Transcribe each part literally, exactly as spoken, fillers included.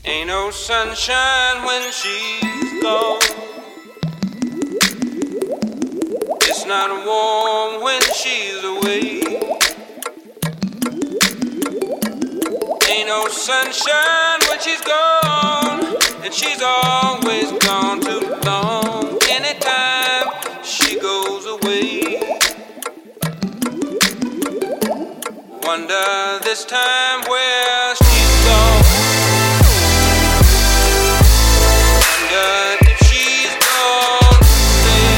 Ain't no sunshine when she's gone. It's not warm when she's away. Ain't no sunshine when she's gone, and she's always gone too long. Anytime she goes away, wonder this time where she's gone. Wonder if she's gone today.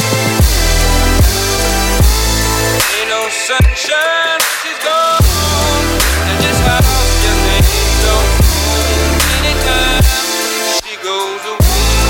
Ain't no sunshine when she's gone, and this house just ain't no home. Anytime she goes away.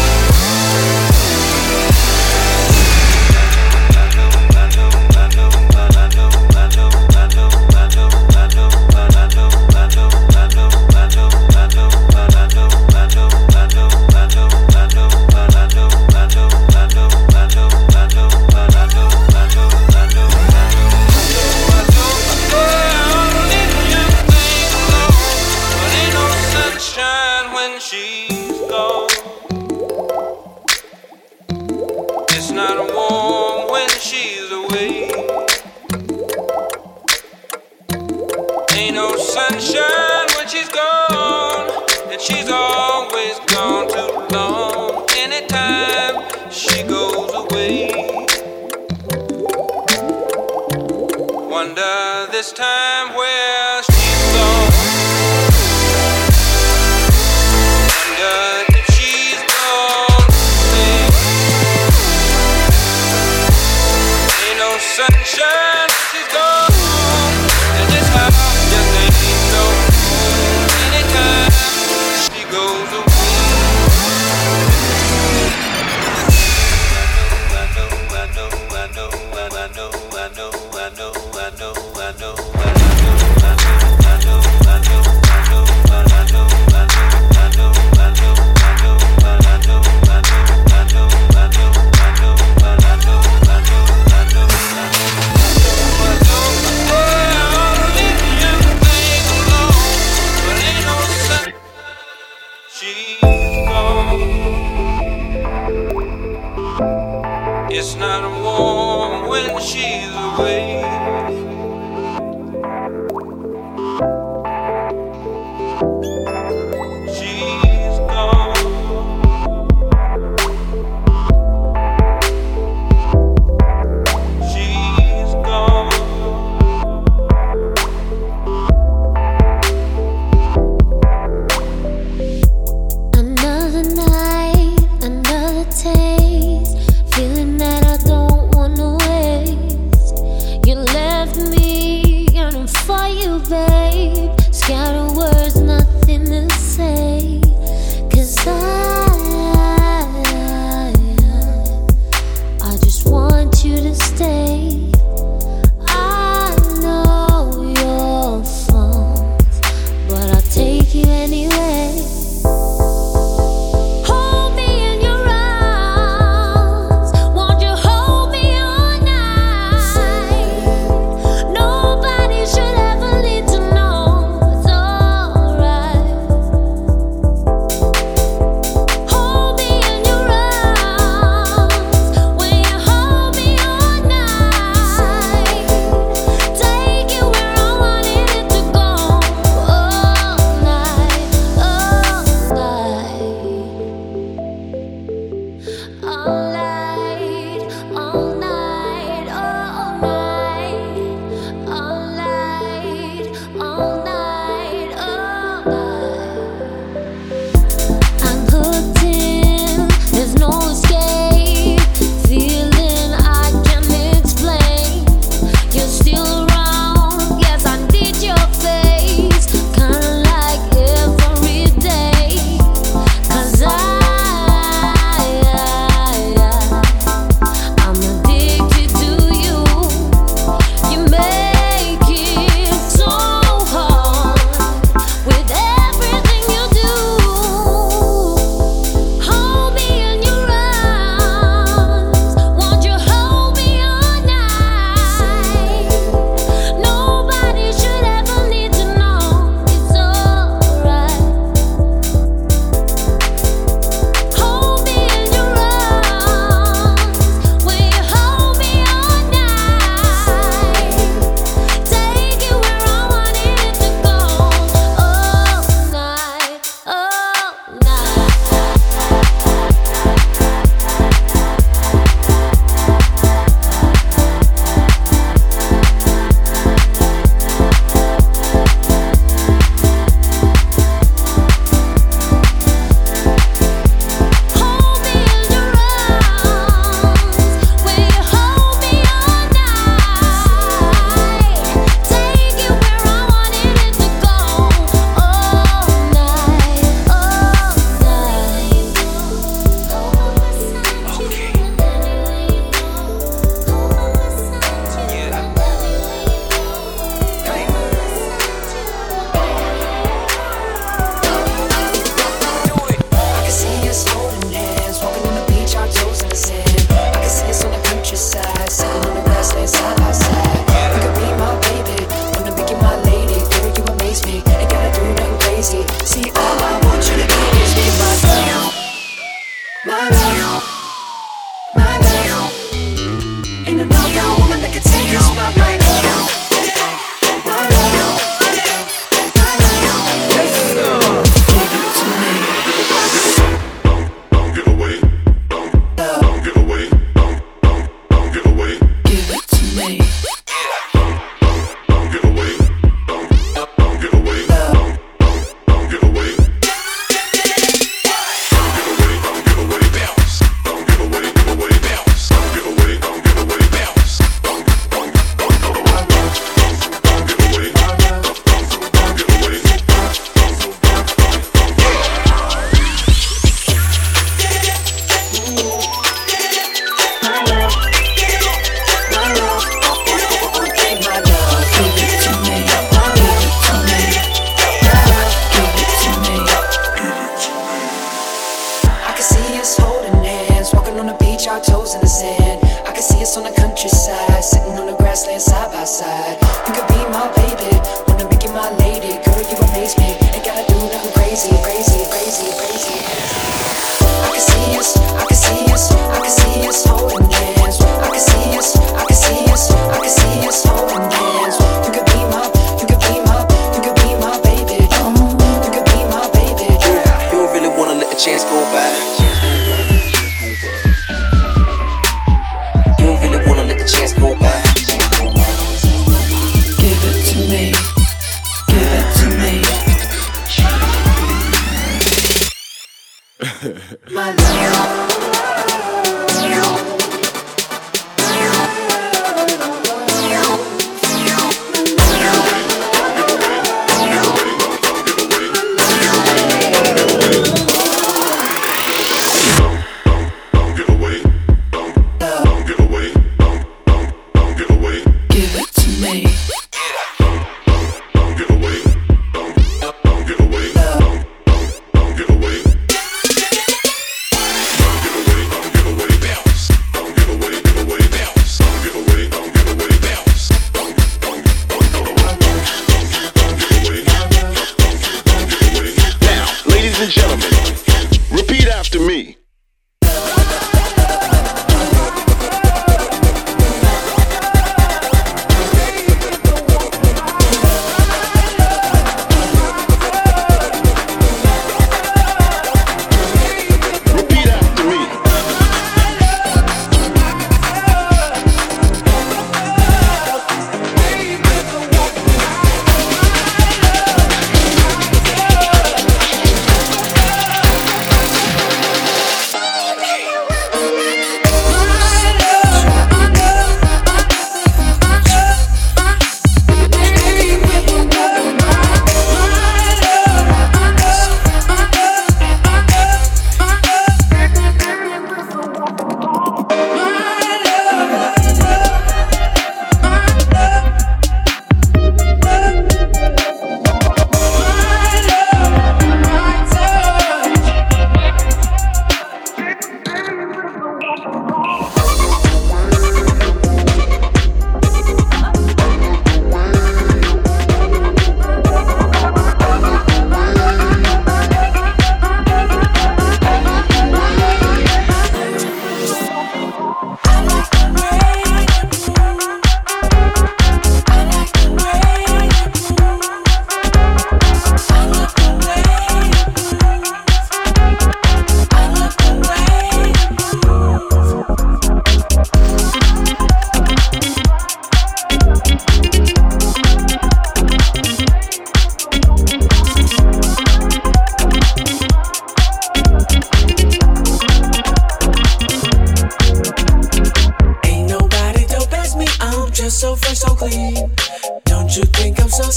She's gone. It's not warm when she's away. Ain't no sunshine when she's gone, and she's always gone too long. Anytime she goes away, wonder this time where she's gone. If she's gone today. Ain't no sunshine when she's gone, and this house just ain't no home. Anytime she goes away. I know, I know, I know, I know, I know, I know, I know, I know, I know, I know, I know, I know. She's gone. It's not warm when she's away. She's gone. She's gone. Another night, another taste, feeling that I don't wanna waste. You left me yearning for you, babe. Scattered words, nothing to say. 'Cause I, I just want you to stay. I know your faults, but I'll take you anyway. Hold me in your arms, won't you hold me all night? Nobody should ever need to know. It's all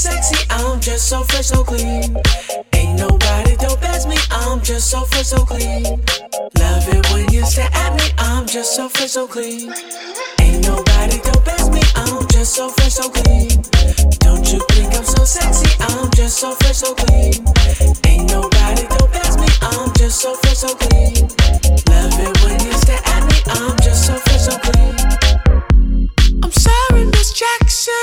sexy, I'm just so fresh, so clean. Ain't nobody dope as me, I'm just so fresh, so clean. Love it when you stare at me, I'm just so fresh, so clean. Ain't nobody dope as me, I'm just so fresh, so clean. Don't you think I'm so sexy, I'm just so fresh, so clean. Ain't nobody dope as me, I'm just so fresh, so clean. Love it when you stare at me, I'm just so fresh, so clean. I'm sorry, Miss Jackson,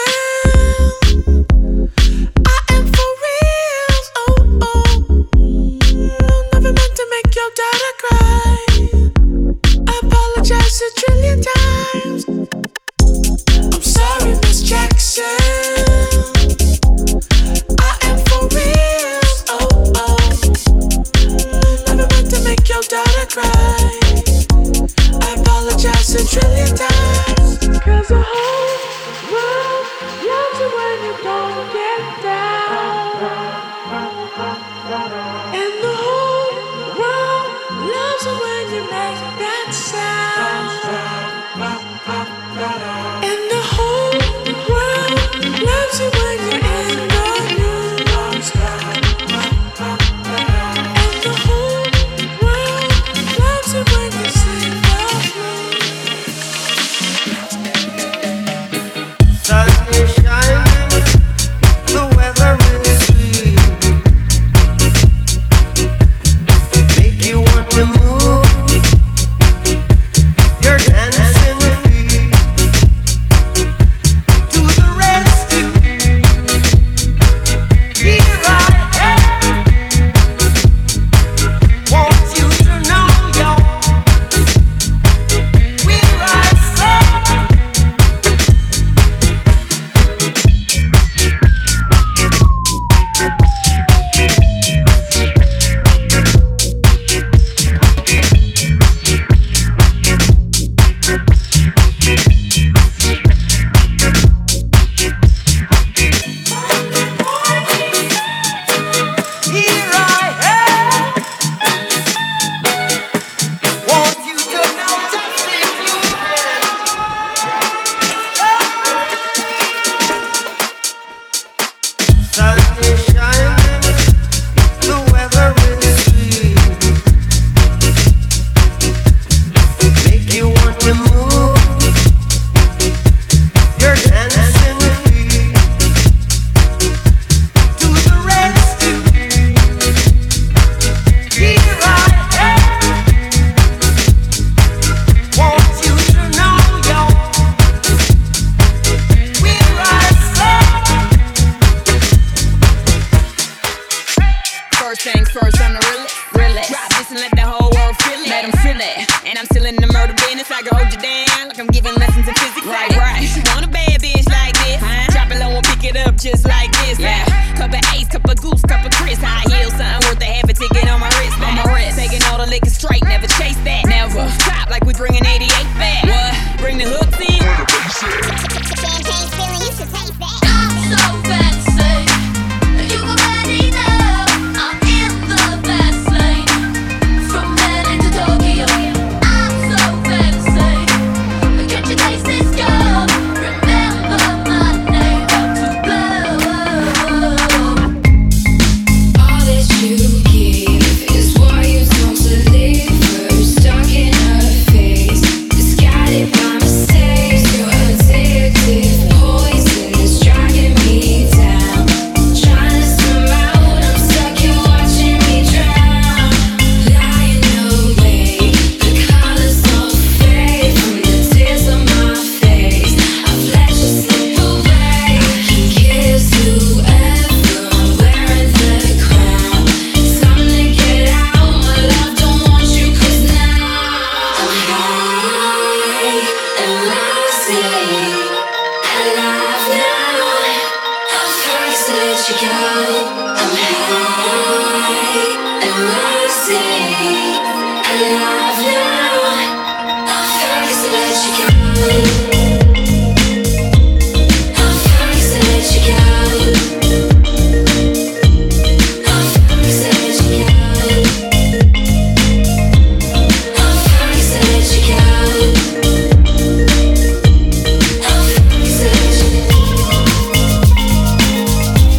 I am for real. Oh, oh, never meant to make your daughter cry. I apologize a trillion times. I'm sorry, Miss Jackson, I am for real. Oh, oh, never meant to make your daughter cry. I apologize a trillion times. Cause the whole world loves you when you don't get down. And the whole world loves you when you make that sound. And the whole world loves you when you're in the mood. And the whole world loves you when you sing the blues. Sun is shining, the weather is sweet. Make you want to move your dancing feet to the rescue. Here I am, want you to know you're where I stand. Here I am, want you to know just if you can. Sun is shining, the weather is sweet. Make you want to move your dancing feet to the rescue. Here I am, want you to know you're where I stand. First things first, I'm the realest. realest. Drop this and let the whole world feel it. Let them feel it. And I'm still in the murder business. I can hold you down like I'm giving lessons in physics. Right, right. You should want a bad bitch like this. Huh? Drop it low and pick it up just like this. Yeah. Couple A's, couple goose, couple Chris. High heels, something worth a half a ticket on my wrist. On my wrist. Taking all the liquor straight, never chase that. Never. Stop like we bringing eighty-eight back. What? Bring the hooks in. Champagne's feeling, you should taste that. I'm so fancy, you already know. I'm in the fast lane, from Berlin to Tokyo. I'm so fancy, can't you taste this girl? Remember my name, about to blow. All that you give is what you don't deliver. Stuck in her face, disguided by mistakes. You're addictive, poison is dragging me down. Trying to swim out, I'm stuck here watching me drown. Lying awake, the colors all fade from the tears on my face. I've let you slip away. I can kiss whoever, I'm wearing the crown. It's time to get out, my love, don't want you 'cause now I'm high and lousy, alive now. I'm first to let you go. I'm high and lousy, alive now. I'm first to let you go. I'm first to let you go. I'm first to let you go. I'm first to let you go. I'm first to let you go.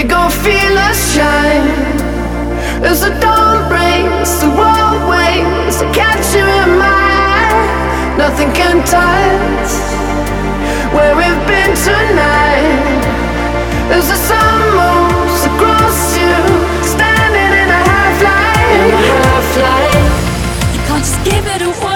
They gon' feel us shine as the dawn breaks, the world waits to catch you in my eye. Nothing can touch where we've been tonight. As the sun moves across you, standing in a half light. In a half light. You can't just give it away.